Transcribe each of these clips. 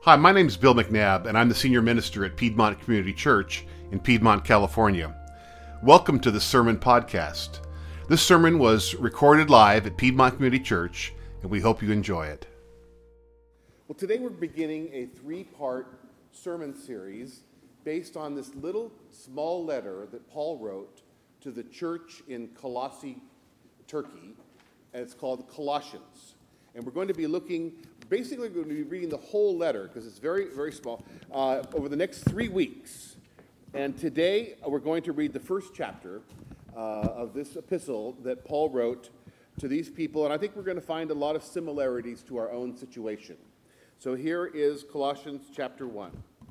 Hi, my name is Bill McNabb, and I'm the senior minister at Piedmont Community Church in Piedmont, California. Welcome to the Sermon Podcast. This sermon was recorded live at Piedmont Community Church, and we hope you enjoy it. Well, today we're beginning a three-part sermon series based on this little small letter that Paul wrote to the church in Colossae, Turkey, and it's called Colossians. And we're going to be basically we're going to be reading the whole letter, because it's very, very small, over the next 3 weeks. And today we're going to read the first chapter of this epistle that Paul wrote to these people, and I think we're going to find a lot of similarities to our own situation. So here is Colossians chapter 1.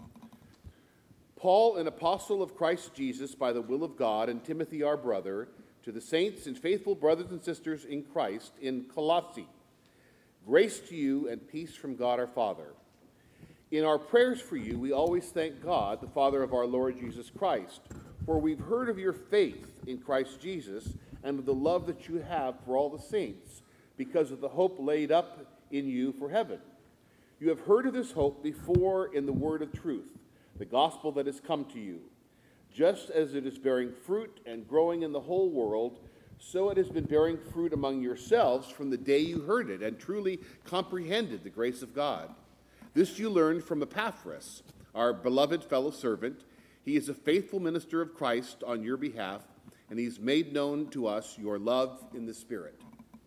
Paul, an apostle of Christ Jesus by the will of God, and Timothy our brother, to the saints and faithful brothers and sisters in Christ in Colossae. Grace to you and peace from God our Father. In our prayers for you, we always thank God, the Father of our Lord Jesus Christ, for we've heard of your faith in Christ Jesus and of the love that you have for all the saints, because of the hope laid up in you for heaven. You have heard of this hope before in the word of truth, the gospel that has come to you. Just as it is bearing fruit and growing in the whole world, so it has been bearing fruit among yourselves from the day you heard it and truly comprehended the grace of God. This you learned from Epaphras, our beloved fellow servant. He is a faithful minister of Christ on your behalf, and he's made known to us your love in the Spirit.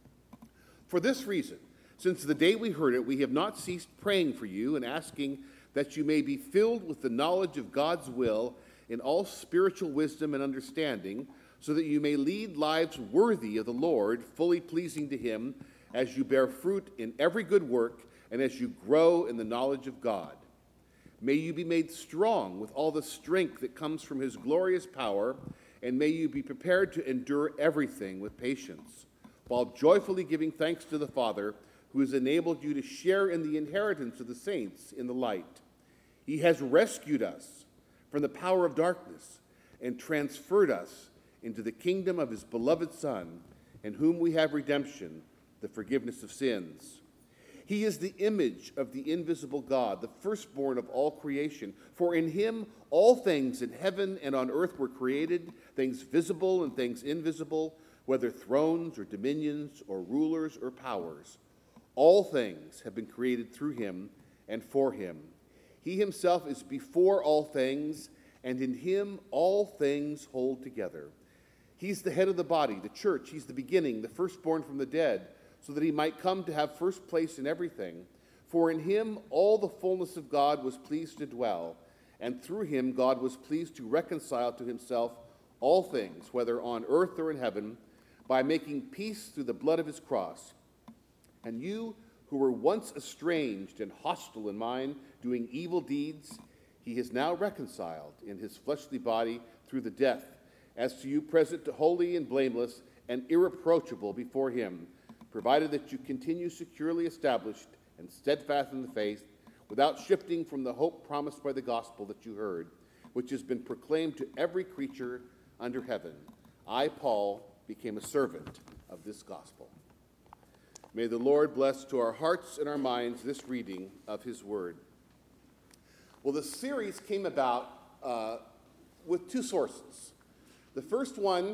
For this reason, since the day we heard it, we have not ceased praying for you and asking that you may be filled with the knowledge of God's will in all spiritual wisdom and understanding, so that you may lead lives worthy of the Lord, fully pleasing to him, as you bear fruit in every good work and as you grow in the knowledge of God. May you be made strong with all the strength that comes from his glorious power, and may you be prepared to endure everything with patience, while joyfully giving thanks to the Father, who has enabled you to share in the inheritance of the saints in the light. He has rescued us from the power of darkness and transferred us into the kingdom of his beloved Son, in whom we have redemption, the forgiveness of sins. He is the image of the invisible God, the firstborn of all creation. For in him all things in heaven and on earth were created, things visible and things invisible, whether thrones or dominions or rulers or powers. All things have been created through him and for him. He himself is before all things, and in him all things hold together. He's the head of the body, the church. He's the beginning, the firstborn from the dead, so that he might come to have first place in everything. For in him all the fullness of God was pleased to dwell, and through him God was pleased to reconcile to himself all things, whether on earth or in heaven, by making peace through the blood of his cross. And you, who were once estranged and hostile in mind, doing evil deeds, he has now reconciled in his fleshly body through the death, as to you present holy and blameless and irreproachable before him, provided that you continue securely established and steadfast in the faith, without shifting from the hope promised by the gospel that you heard, which has been proclaimed to every creature under heaven. I, Paul, became a servant of this gospel. May the Lord bless to our hearts and our minds this reading of his word. Well, the series came about with two sources. The first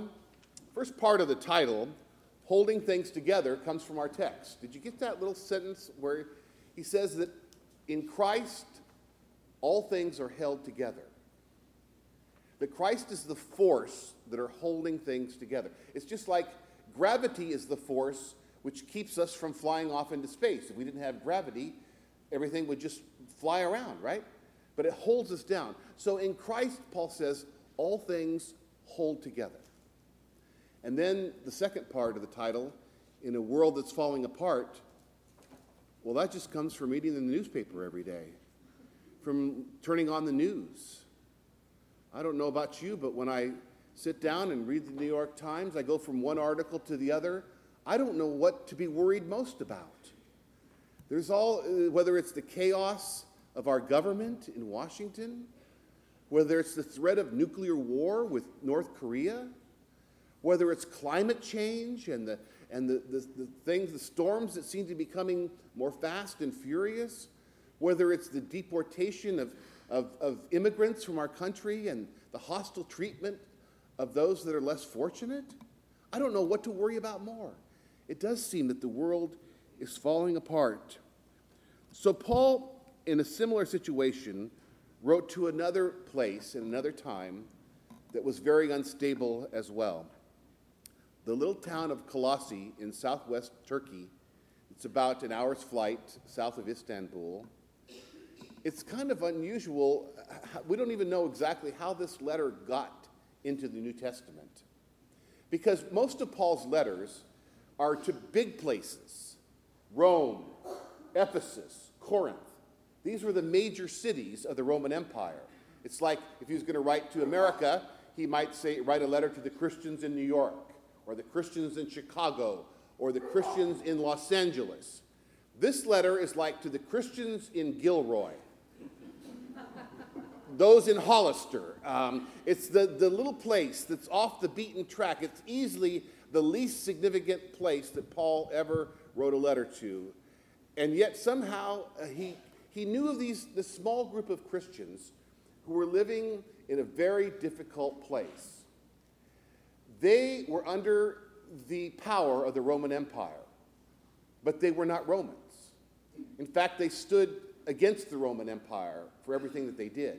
part of the title, Holding Things Together, comes from our text. Did you get that little sentence where he says that in Christ, all things are held together? That Christ is the force that are holding things together. It's just like gravity is the force which keeps us from flying off into space. If we didn't have gravity, everything would just fly around, right? But it holds us down. So in Christ, Paul says, all things hold together. And then the second part of the title, in a world that's falling apart, well, that just comes from reading the newspaper every day, from turning on the news. I don't know about you, but when I sit down and read the New York Times, I go from one article to the other. I don't know what to be worried most about. There's whether it's the chaos of our government in Washington, whether it's the threat of nuclear war with North Korea, whether it's climate change and the storms that seem to be coming more fast and furious, whether it's the deportation of immigrants from our country and the hostile treatment of those that are less fortunate. I don't know what to worry about more. It does seem that the world is falling apart. So Paul, in a similar situation, wrote to another place in another time that was very unstable as well. The little town of Colossae in southwest Turkey. It's about an hour's flight south of Istanbul. It's kind of unusual. We don't even know exactly how this letter got into the New Testament, because most of Paul's letters are to big places: Rome, Ephesus, Corinth. These were the major cities of the Roman Empire. It's like if he was going to write to America, he might write a letter to the Christians in New York, or the Christians in Chicago, or the Christians in Los Angeles. This letter is like to the Christians in Gilroy, those in Hollister. It's the little place that's off the beaten track. It's easily the least significant place that Paul ever wrote a letter to. And yet somehow he knew of this small group of Christians who were living in a very difficult place. They were under the power of the Roman Empire, but they were not Romans. In fact, they stood against the Roman Empire for everything that they did.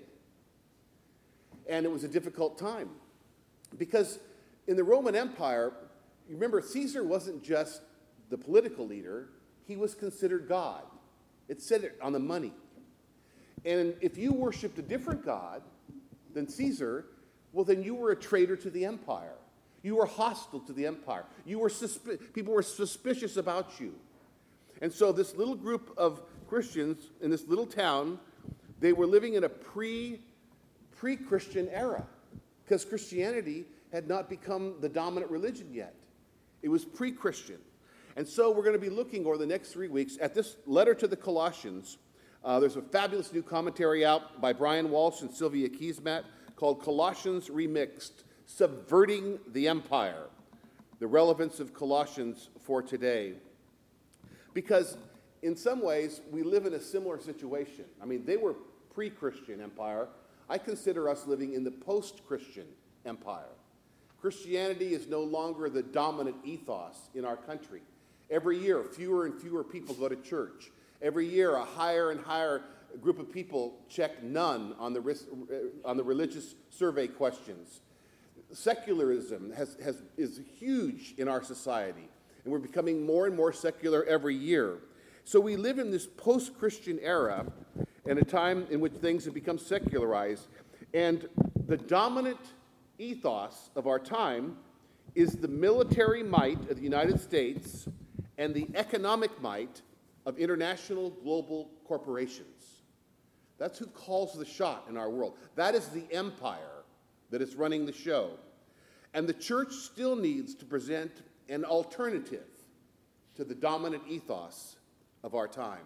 And it was a difficult time, because in the Roman Empire, you remember, Caesar wasn't just the political leader, he was considered God. It said it on the money. And if you worshiped a different god than Caesar, well, then you were a traitor to the empire. You were hostile to the empire. People were suspicious about you. And so this little group of Christians in this little town, they were living in a pre-Christian era, because Christianity had not become the dominant religion yet. It was pre-Christian. And so we're going to be looking over the next 3 weeks at this letter to the Colossians. There's a fabulous new commentary out by Brian Walsh and Sylvia Kiesmat called Colossians Remixed: Subverting the Empire, the relevance of Colossians for today. Because in some ways, we live in a similar situation. I mean, they were pre-Christian empire. I consider us living in the post-Christian empire. Christianity is no longer the dominant ethos in our country. Every year, fewer and fewer people go to church. Every year, a higher and higher group of people check none on the religious survey questions. Secularism is huge in our society, and we're becoming more and more secular every year. So we live in this post-Christian era, and a time in which things have become secularized. And the dominant ethos of our time is the military might of the United States and the economic might of international global corporations. That's who calls the shot in our world. That is the empire that is running the show. And the church still needs to present an alternative to the dominant ethos of our time.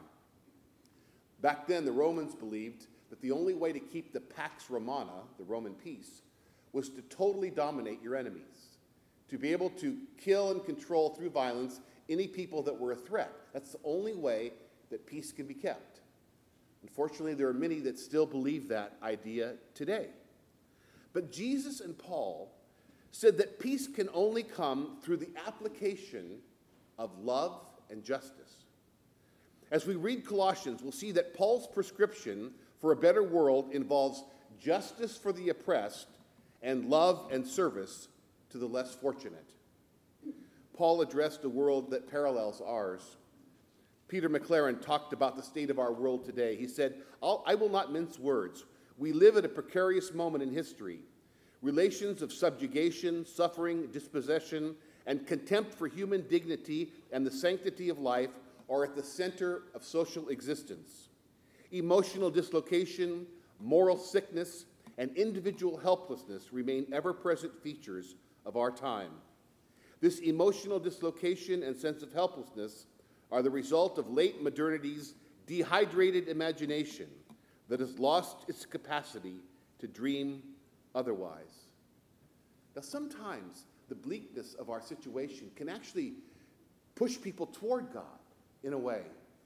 Back then, the Romans believed that the only way to keep the Pax Romana, the Roman peace, was to totally dominate your enemies, to be able to kill and control through violence any people that were a threat. That's the only way that peace can be kept. Unfortunately, there are many that still believe that idea today. But Jesus and Paul said that peace can only come through the application of love and justice. As we read Colossians, we'll see that Paul's prescription for a better world involves justice for the oppressed and love and service to the less fortunate. Paul addressed a world that parallels ours. Peter McLaren talked about the state of our world today. He said, I will not mince words. We live at a precarious moment in history. Relations of subjugation, suffering, dispossession, and contempt for human dignity and the sanctity of life are at the center of social existence. Emotional dislocation, moral sickness, and individual helplessness remain ever-present features of our time. This emotional dislocation and sense of helplessness are the result of late modernity's dehydrated imagination that has lost its capacity to dream otherwise. Now, sometimes the bleakness of our situation can actually push people toward God in a way.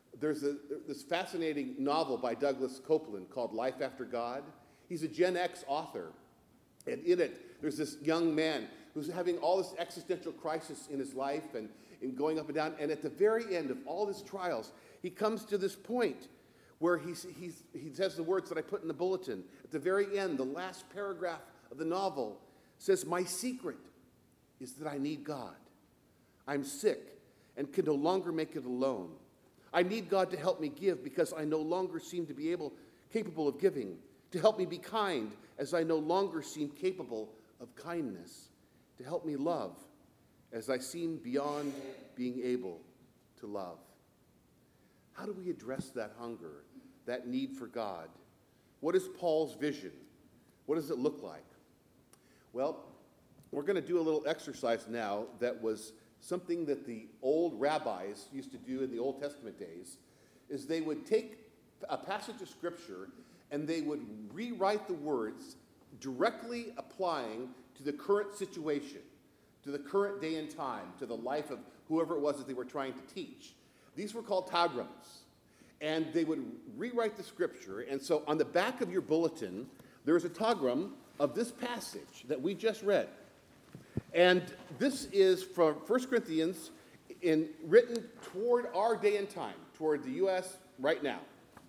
There's this fascinating novel by Douglas Copeland called Life After God. He's a Gen X author. And in it, there's this young man who's having all this existential crisis in his life and going up and down. And at the very end of all his trials, he comes to this point where he says the words that I put in the bulletin. At the very end, the last paragraph of the novel says, "My secret is that I need God. I'm sick and can no longer make it alone. I need God to help me give because I no longer seem to be capable of giving, to help me be kind as I no longer seem capable of kindness, to help me love as I seem beyond being able to love." How do we address that hunger, that need for God? What is Paul's vision? What does it look like? Well, we're going to do a little exercise now that was something that the old rabbis used to do in the Old Testament days, is they would take a passage of Scripture and they would rewrite the words directly applying to the current situation, to the current day and time, to the life of whoever it was that they were trying to teach. These were called tagrams. And they would rewrite the Scripture. And so on the back of your bulletin, there is a tagram of this passage that we just read. And this is from 1 Corinthians, written toward our day and time, toward the U.S. right now.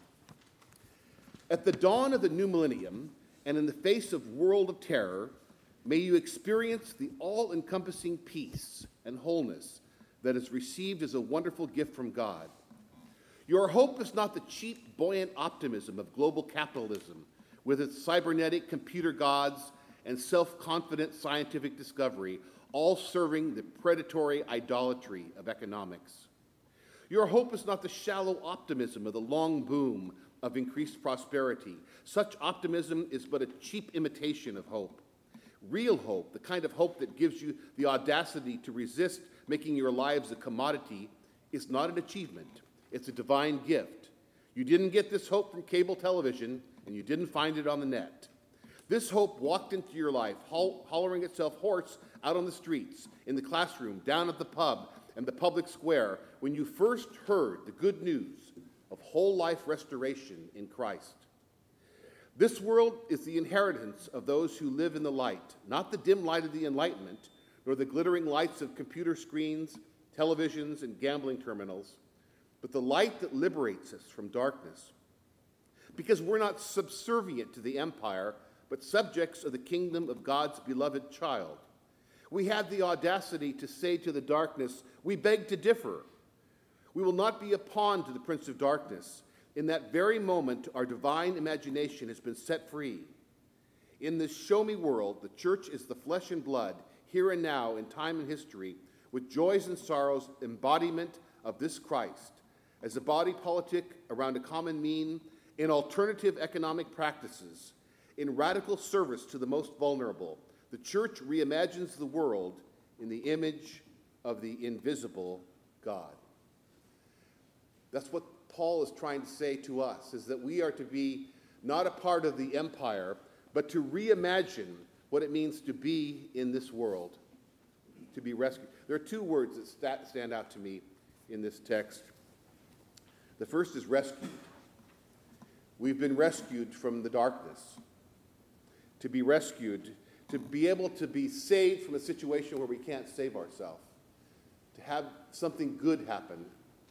"At the dawn of the new millennium, and in the face of world of terror, may you experience the all-encompassing peace and wholeness that is received as a wonderful gift from God. Your hope is not the cheap, buoyant optimism of global capitalism with its cybernetic computer gods and self-confident scientific discovery, all serving the predatory idolatry of economics. Your hope is not the shallow optimism of the long boom of increased prosperity. Such optimism is but a cheap imitation of hope. Real hope, the kind of hope that gives you the audacity to resist making your lives a commodity, is not an achievement. It's a divine gift. You didn't get this hope from cable television, and you didn't find it on the net. This hope walked into your life, hollering itself hoarse out on the streets, in the classroom, down at the pub, and the public square, when you first heard the good news of whole life restoration in Christ. This world is the inheritance of those who live in the light, not the dim light of the Enlightenment, nor the glittering lights of computer screens, televisions, and gambling terminals, but the light that liberates us from darkness. Because we're not subservient to the empire, but subjects of the kingdom of God's beloved child. We had the audacity to say to the darkness, we beg to differ. We will not be a pawn to the prince of darkness. In that very moment, our divine imagination has been set free. In this show-me world, the church is the flesh and blood, here and now, in time and history, with joys and sorrows, embodiment of this Christ. As a body politic around a common mean, in alternative economic practices, in radical service to the most vulnerable, the church reimagines the world in the image of the invisible God. That's what Paul is trying to say to us, is that we are to be not a part of the empire, but to reimagine what it means to be in this world, to be rescued. There are two words that stand out to me in this text. The first is rescued. We've been rescued from the darkness. To be rescued, to be able to be saved from a situation where we can't save ourselves, to have something good happen.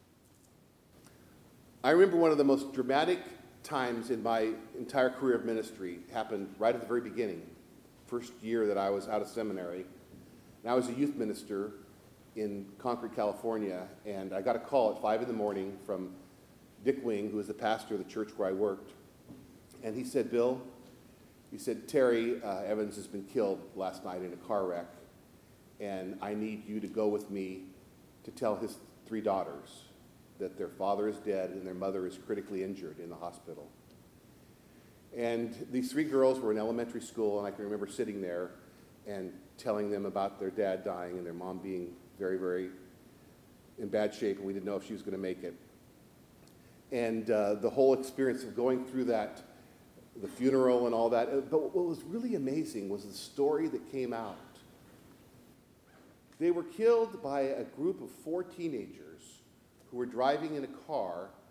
I remember one of the most dramatic times in my entire career of ministry happened right at the very beginning, first year that I was out of seminary. And I was a youth minister in Concord, California, and I got a call at 5 a.m. from Dick Wing, who was the pastor of the church where I worked. And he said, Bill, he said, Terry Evans has been killed last night in a car wreck, and I need you to go with me to tell his 3 daughters that their father is dead and their mother is critically injured in the hospital. And these 3 girls were in elementary school, and I can remember sitting there and telling them about their dad dying and their mom being very, very in bad shape, and we didn't know if she was going to make it. And the whole experience of going through that, the funeral and all that. But what was really amazing was the story that came out. They were killed by a group of 4 teenagers who were driving in a car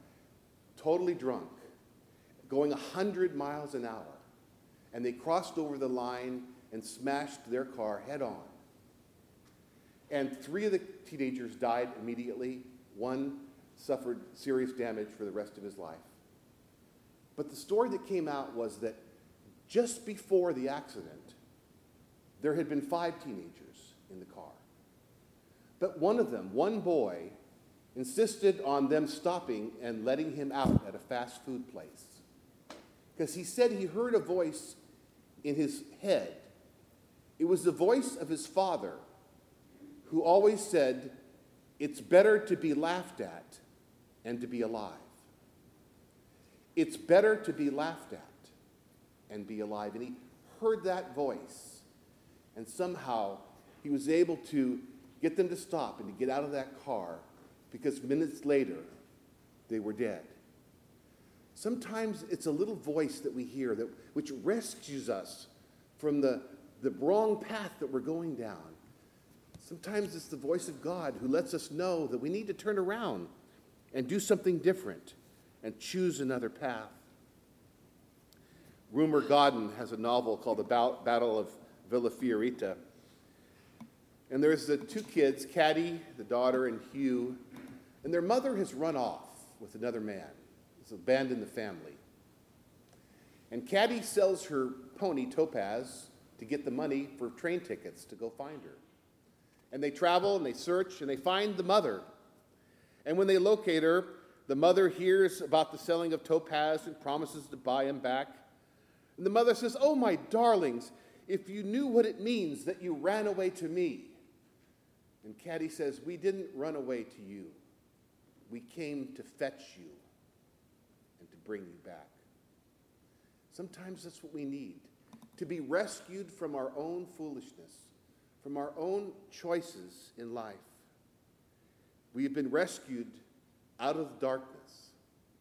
totally drunk, going 100 miles an hour. And they crossed over the line and smashed their car head on. And 3 of the teenagers died immediately. 1 suffered serious damage for the rest of his life. But the story that came out was that just before the accident, there had been 5 teenagers in the car. But one of them, one boy, insisted on them stopping and letting him out at a fast food place. Because he said he heard a voice in his head. It was the voice of his father, who always said, "It's better to be laughed at and to be alive." It's better to be laughed at and be alive. And he heard that voice. And somehow he was able to get them to stop and to get out of that car, because minutes later they were dead. Sometimes it's a little voice that we hear which rescues us from the wrong path that we're going down. Sometimes it's the voice of God who lets us know that we need to turn around and do something different and choose another path. Rumer Godden has a novel called The Battle of Villa Fiorita. And there's the 2 kids, Caddy, the daughter, and Hugh, and their mother has run off with another man. He's abandoned the family. And Caddy sells her pony, Topaz, to get the money for train tickets to go find her. And they travel and they search and they find the mother. And when they locate her, the mother hears about the selling of Topaz and promises to buy him back. And the mother says, "Oh, my darlings, if you knew what it means that you ran away to me." And Caddy says, "We didn't run away to you. We came to fetch you and to bring you back." Sometimes that's what we need, to be rescued from our own foolishness, from our own choices in life. We have been rescued out of the darkness.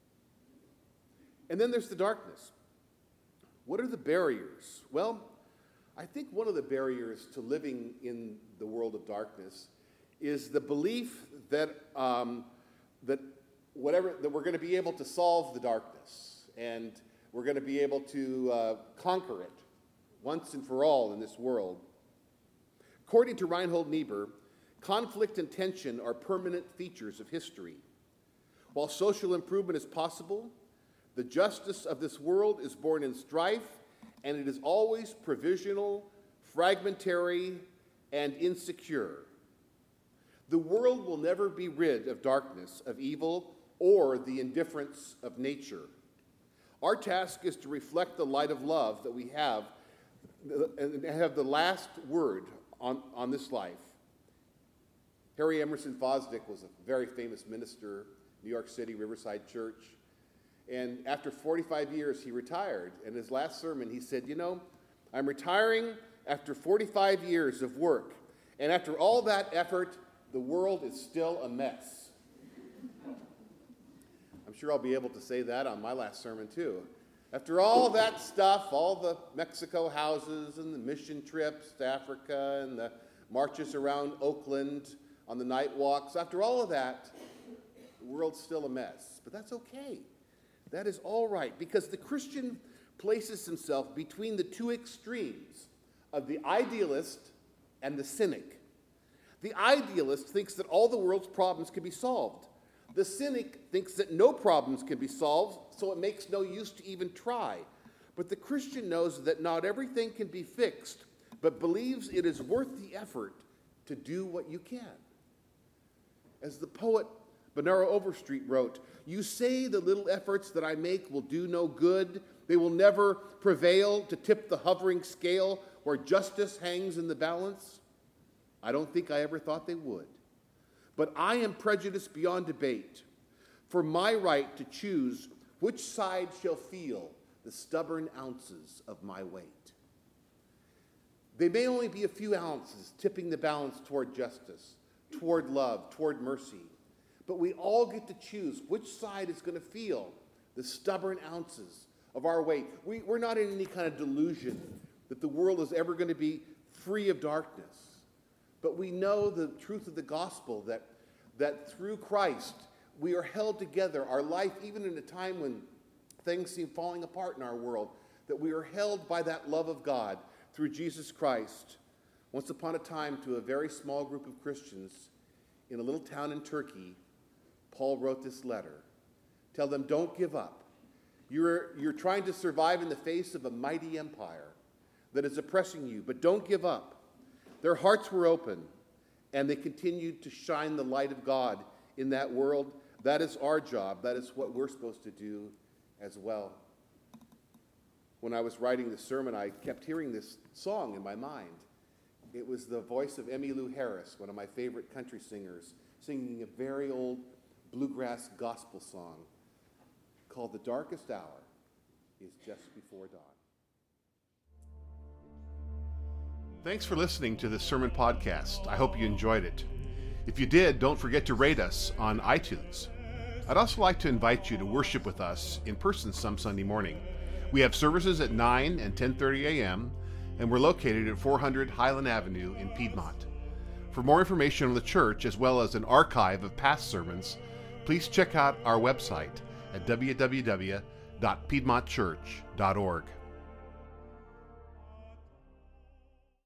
And then there's the darkness. What are the barriers? Well, I think one of the barriers to living in the world of darkness is the belief that that we're going to be able to solve the darkness and we're going to be able to conquer it once and for all in this world. According to Reinhold Niebuhr, conflict and tension are permanent features of history. While social improvement is possible, the justice of this world is born in strife, and it is always provisional, fragmentary, and insecure. The world will never be rid of darkness, of evil, or the indifference of nature. Our task is to reflect the light of love that we have and have the last word on this life. Harry Emerson Fosdick was a very famous minister, New York City, Riverside Church. And after 45 years, he retired. In his last sermon, he said, "I'm retiring after 45 years of work. And after all that effort, the world is still a mess." I'm sure I'll be able to say that on my last sermon, too. After all that stuff, all the Mexico houses and the mission trips to Africa and the marches around Oakland on the night walks, after all of that, the world's still a mess. But that's okay. That is all right, because the Christian places himself between the 2 extremes of the idealist and the cynic. The idealist thinks that all the world's problems can be solved. The cynic thinks that no problems can be solved, so it makes no use to even try. But the Christian knows that not everything can be fixed, but believes it is worth the effort to do what you can. As the poet Bernard Overstreet wrote, "You say the little efforts that I make will do no good. They will never prevail to tip the hovering scale where justice hangs in the balance. I don't think I ever thought they would. But I am prejudiced beyond debate for my right to choose which side shall feel the stubborn ounces of my weight." They may only be a few ounces tipping the balance toward justice, toward love, toward mercy. But we all get to choose which side is going to feel the stubborn ounces of our weight. We're not in any kind of delusion that the world is ever going to be free of darkness. But we know the truth of the gospel, that through Christ we are held together, our life, even in a time when things seem falling apart in our world, that we are held by that love of God through Jesus Christ. Once upon a time, to a very small group of Christians in a little town in Turkey, Paul wrote this letter. Tell them, don't give up. You're trying to survive in the face of a mighty empire that is oppressing you, but don't give up. Their hearts were open, and they continued to shine the light of God in that world. That is our job. That is what we're supposed to do as well. When I was writing the sermon, I kept hearing this song in my mind. It was the voice of Emmylou Harris, one of my favorite country singers, singing a very old bluegrass gospel song called "The Darkest Hour is Just Before Dawn." Thanks for listening to this sermon podcast. I hope you enjoyed it. If you did, don't forget to rate us on iTunes. I'd also like to invite you to worship with us in person some Sunday morning. We have services at 9 and 10:30 a.m., and we're located at 400 Highland Avenue in Piedmont. For more information on the church, as well as an archive of past sermons, please check out our website at www.piedmontchurch.org.